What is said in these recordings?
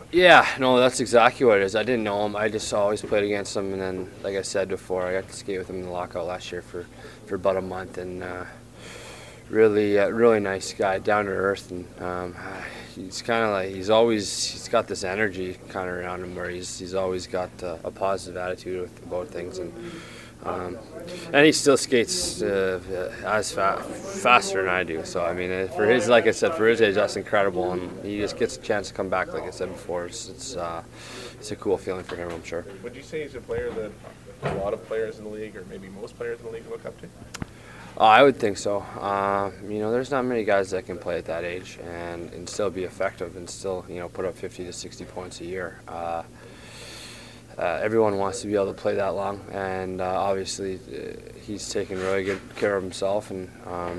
Yeah, no, that's exactly what it is. I didn't know him. I just always played against him, and then, like I said before, I got to skate with him in the lockout last year for about a month, and really nice guy, down to earth, and he's kind of like he's got this energy kind of around him where he's always got a positive attitude about things, and he still skates faster than I do. So I mean, for his, like I said, for his age, that's incredible, and he just gets a chance to come back. Like I said before, it's a cool feeling for him, I'm sure. Would you say he's a player that a lot of players in the league, or maybe most players in the league, look up to? I would think so. There's not many guys that can play at that age and still be effective and still, put up 50 to 60 points a year. Everyone wants to be able to play that long, and obviously he's taken really good care of himself. And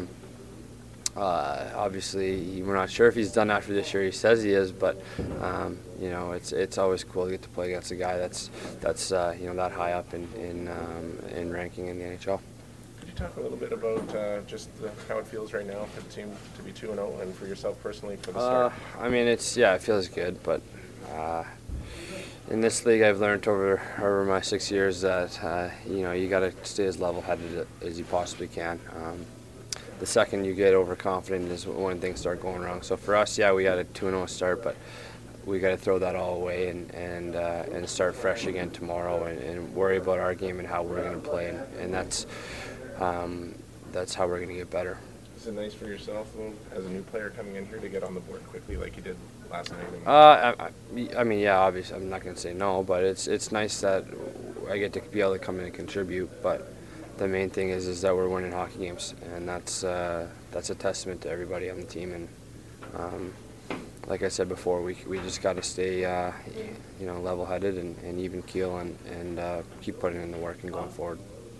obviously, we're not sure if he's done after this year. He says he is, but it's always cool to get to play against a guy that's that high up in ranking in the NHL. Could you talk a little bit about how it feels right now for the team to be 2-0, and for yourself personally for the start? It feels good, but in this league, I've learned over my 6 years that you got to stay as level-headed as you possibly can. The second you get overconfident is when things start going wrong. So for us, we got a 2-0 start, but we got to throw that all away and start fresh again tomorrow and worry about our game and how we're going to play, and that's how we're going to get better. Is it nice for yourself, though, as a new player coming in here, to get on the board quickly like you did last night? Obviously, I'm not going to say no, but it's nice that I get to be able to come in and contribute. But the main thing is that we're winning hockey games, and that's a testament to everybody on the team. And like I said before, we just got to stay level-headed and even keel and keep putting in the work and going forward.